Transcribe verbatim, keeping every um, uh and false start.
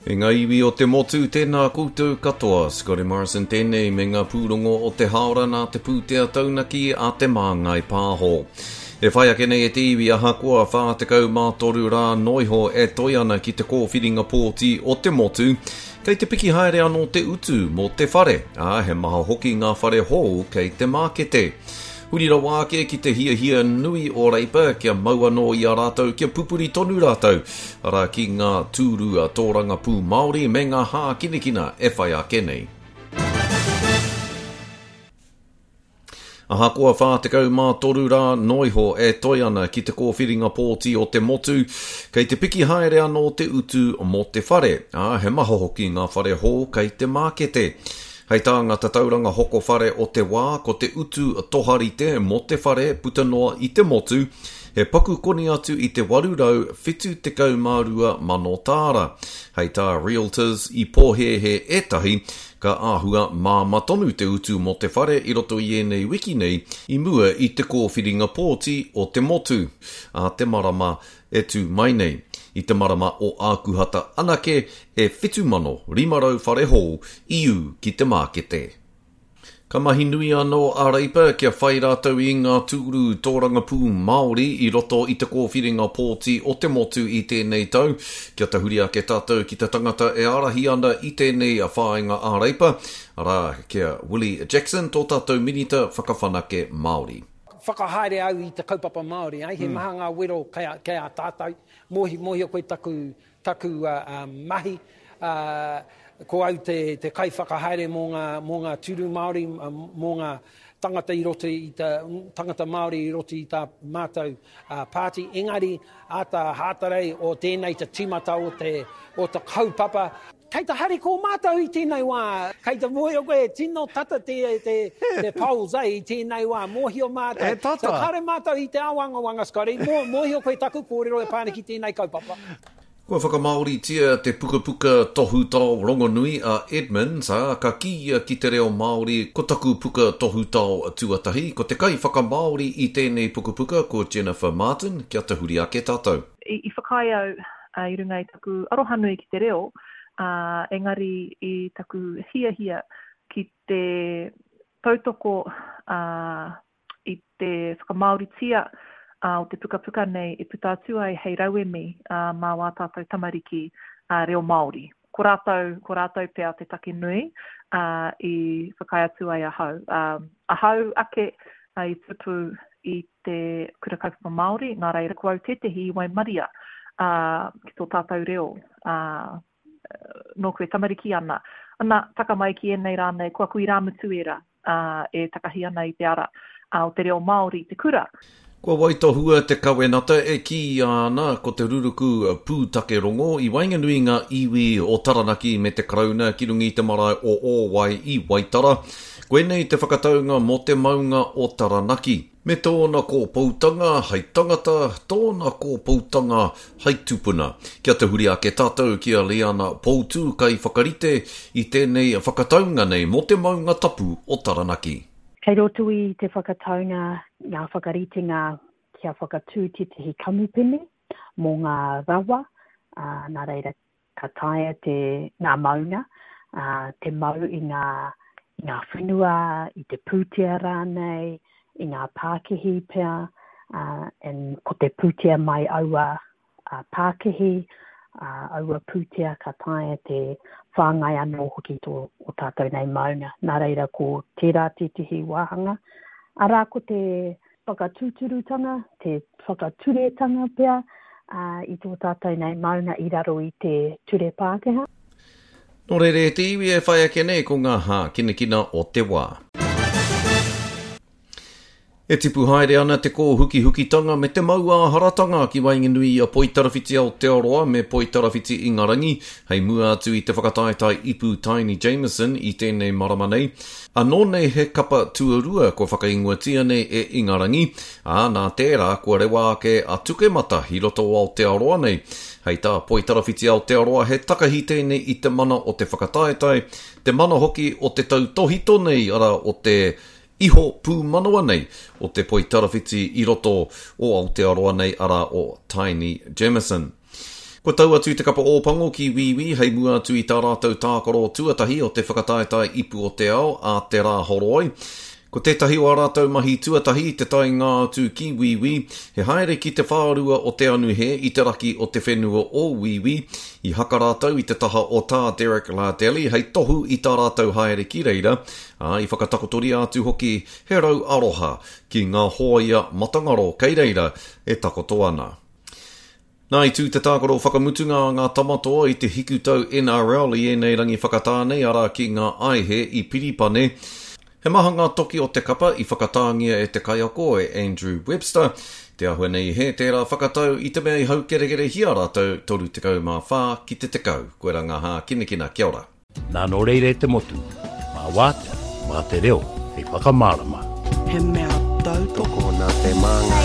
E ngā iwi o te motu tēnā koutou katoa, Scotty Morrison tēnei me ngā pūrongo o te haora nā te pūtea taunaki a te māngai pāho. E whai ake nei e te iwi aha kua whātekau mātoru rā noiho e toi ana ki te kōwhiringa pōti o te motu, kei te piki haere anō te utu mo te whare, a he maha hoki ngā whare hou kei te mākete. Hurira wāke ki te hia hia nui o reipa kia maua no i a rātou kia pupuri tonu rātou. Ara ki ngā tūrua tōranga pū Māori me ngā hā kinekina e whai ake nei. Aha kua whātekau mā toru rā noiho e toi ana ki te kōwhiringa pōti o te motu, kei te piki haere anō te utu mo te whare. A he maha hoki ngā whare hō kei te mākete. Hei tā ngā tauranga hoko whare o te wā, ko te utu toharite mo te whare puta noa i te motu, he paku koni atu i te warurau whitu te kaumārua mano tāra. Hei tā realtors i pōhehe etahi, ka āhua mā matonu te utu mo te whare i roto i enei wiki nei, i mua i te kōwhiringa pōti o te motu. A te marama e tū mai nei. I te marama o ākuhata anake e whitu mano rimarau whare hou iu ki te mākete. Ka mahi nui anō a reipa kia whai rātou i ngā tūru tōranga pū Māori i roto i te kōwhiringa pōti o te motu i tēnei tau. Kia tahuri ake tātou ki te tangata e arahi ana i tēnei a whāinga a reipa. Ara kia Willie Jackson tō tātou minita whakawhanake Māori. Whakahaere au i te kaupapa Māori, ai, he mm. maha ngā wero kei a, kei a tātou, mohi, mohi o koe taku, taku uh, um, mahi, uh, ko au te, te kai whakahaere mō ngā, mō ngā tūru Māori, mō ngā tangata i roto i tā, tangata Māori i roto i tā mātou uh, pāti. Engari, a tā hātarei o tēnei te tīmata o te, o te kaupapa, kei te hari ko mātou i tēnei wā, kei te mohi o koe, tino tata te, te, te pauls ei i tēnei wā, mohi o mātou. E tata. So kare mātou i te awanga wanga Scotty, mo, mohi o koe taku kōrero e pāne ki tēnei kaupapa. Kua whakamaori tia te puka puka tohu tau Rongonui a Edmonds, a ka ki ki te reo Māori ko taku puka tohu tau tuatahi, ko te kai whakamaori i tēnei puka puka ko Jennifer Martin, kia te huri ake tātou. I, i whakai au uh, i runga i taku arohanui ki te reo, Uh, engari i taku hia hia ki te tautoko uh, i te whakamauritia uh, o te puka puka nei i puta atu ai hei rauemi uh, mā wā tātou tamariki uh, reo Māori. Ko rātou, ko rātou pēr te take nui uh, i whakai atu ai ahau. Uh, ahau ake uh, i tupu i te kura kaupapa Māori, ngā reira ko au tetehi i Waimaria uh, ki tō tātou reo. Uh, no koe tamariki ana. Ana, taka mai ki enei rānei, kua kui rāmutu era uh, e takahi ana i te ara uh, o te reo Māori te kura. Kua waitohua te kawenata e ki ana ko te ruruku pūtake rongo i wainganui ngā iwi o Taranaki me te krauna ki rungi te marae o Owai i Waitara. Koe nei te whakataunga mo te maunga o Taranaki. Me tōna ko pautanga, hei tangata, tōna ko pautanga, hei tupuna. Kia te huri ake tātou kia Liana Poutu kai whakarite i tēnei whakataunga nei mo te maunga tapu o Taranaki. Kei roto i te whakataunga, ngā whakaritenga kia whakatūtitihi kamupene mō ngā rawa, uh, nā reira ka taia te ngā maunga, uh, te mau i ngā, i ngā whenua, i te pūtea rānei, i ngā Pākehi pia, uh, and ko te pūtea mai aua uh, Pākehi, uh, aua pūtea ka taia te whāngai anō hoki tō o tātou nei mauna. Nā reira ko tērā titihi wāhanga. Arā ko te whakatūturutanga, te whakaturetanga pia uh, i tō tātou nei mauna i raro i te ture Pākeha. Nō re re te iwi e whai ake nei ko ngā hā kinekina o te wā. E tipu haere ana te ko huki hukitanga me te maua haratanga ki Wainganui a Poitarawhiti Aotearoa me Poitarawhiti Ingarangi, hei mua atu i te whakataetai Ipu Tiny Jameson i tēnei marama nei. Anō nei he kapa tuarua ko whakainguatia nei e Ingarangi, a nā tērā kua rewa ake a tuke mata hi roto o Aotearoa nei. Hei tā Poitarawhiti Aotearoa he takahi tēnei i te mana o te whakataetai, te mana hoki o te tautohito nei ara o te iho pū manoa nei o te Poitarawhiti i roto o Aotearoa nei ara o Tiny Jameson. Ko tau atu te kapa ōpango ki Wiwi, hei mua atu i tā rātou tākoro tuatahi o te whakataetai ipu o te ao a te rā horoi. Ko tētahi o rātou mahi tuatahi te tai ngā atu ki Wiwi, he haere ki te whārua o te anu he i te raki o te whenua o Wiwi, i haka rātou i te taha o tā Derek Lardeli, hei tohu i tā rātou haere ki reira, a, i whakatakotori atu hoki he rau aroha ki ngā hoia matangaro kei reira e takoto ana. Nā i tū te tākoro whakamutunga ngā tamatoa i te hiku tau N R L i enei rangi whakatānei ara ki ngā aihe i Piripane. He maha ngā toki o te kapa i whakatāngia e te kaiako e Andrew Webster. Te ahua nei he tērā whakatau i te mea i hau kere kere hi rātou toru te kau mā whā ki te te kau. Koe ranga hā kina kina, kia ora. Nā no reire te motu, mā wātea, mā te reo, hei whakamārama. He mea tau toko nā te manga